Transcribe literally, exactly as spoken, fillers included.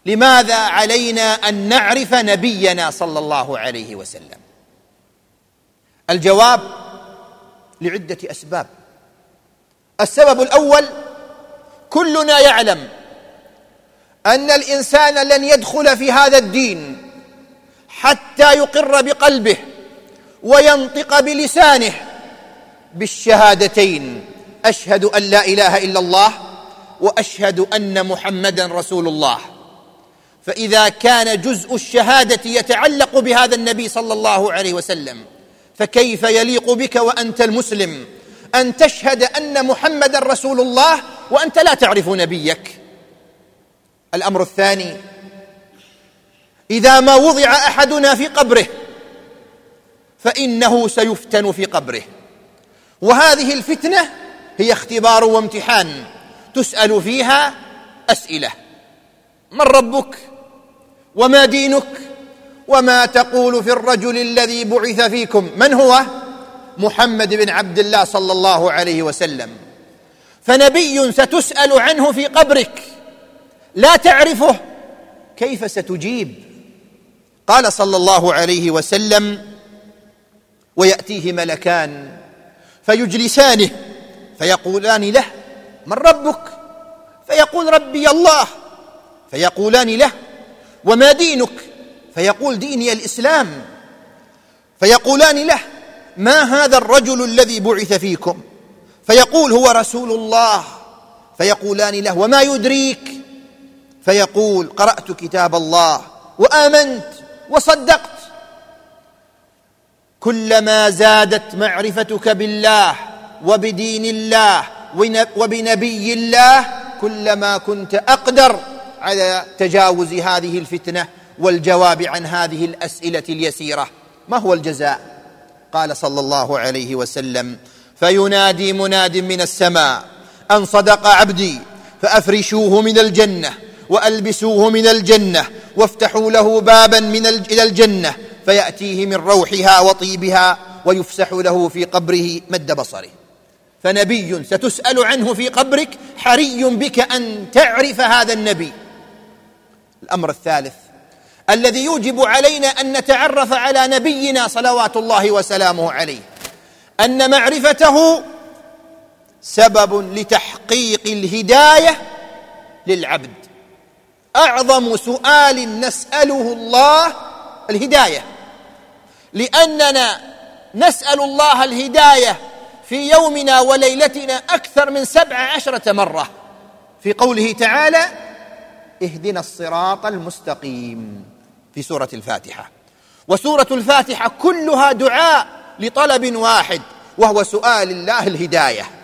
لماذا علينا أن نعرف نبينا صلى الله عليه وسلم؟ الجواب لعدة أسباب. السبب الأول: كلنا يعلم أن الإنسان لن يدخل في هذا الدين حتى يقر بقلبه وينطق بلسانه بالشهادتين: أشهد أن لا إله إلا الله وأشهد أن محمدًا رسول الله. فإذا كان جزء الشهادة يتعلق بهذا النبي صلى الله عليه وسلم، فكيف يليق بك وأنت المسلم أن تشهد أن محمدًا رسول الله وأنت لا تعرف نبيك؟ الأمر الثاني: إذا ما وضع أحدنا في قبره فإنه سيفتن في قبره، وهذه الفتنة هي اختبار وامتحان تسأل فيها أسئلة: من ربك؟ وما دينك؟ وما تقول في الرجل الذي بعث فيكم؟ من هو؟ محمد بن عبد الله صلى الله عليه وسلم. فنبي ستسأل عنه في قبرك لا تعرفه، كيف ستجيب؟ قال صلى الله عليه وسلم: ويأتيه ملكان فيجلسانه فيقولان له: من ربك؟ فيقول: ربي الله. فيقولان له: وما دينك؟ فيقول: ديني الإسلام. فيقولان له: ما هذا الرجل الذي بعث فيكم؟ فيقول: هو رسول الله. فيقولان له: وما يدريك؟ فيقول: قرأت كتاب الله وآمنت وصدقت. كلما زادت معرفتك بالله وبدين الله وبنبي الله كلما كنت أقدر على تجاوز هذه الفتنة والجواب عن هذه الأسئلة اليسيرة. ما هو الجزاء؟ قال صلى الله عليه وسلم: فينادي مناد من السماء أن صدق عبدي فأفرشوه من الجنة وألبسوه من الجنة وافتحوا له بابا من إلى الجنة فيأتيه من روحها وطيبها ويفسح له في قبره مد بصره. فنبي ستسأل عنه في قبرك، حري بك أن تعرف هذا النبي. الأمر الثالث الذي يوجب علينا أن نتعرف على نبينا صلوات الله وسلامه عليه، أن معرفته سبب لتحقيق الهداية للعبد. أعظم سؤال نسأله الله الهداية، لأننا نسأل الله الهداية في يومنا وليلتنا أكثر من سبع عشرة مرة، في قوله تعالى: اهدنا الصراط المستقيم في سورة الفاتحة. وسورة الفاتحة كلها دعاء لطلب واحد، وهو سؤال الله الهداية.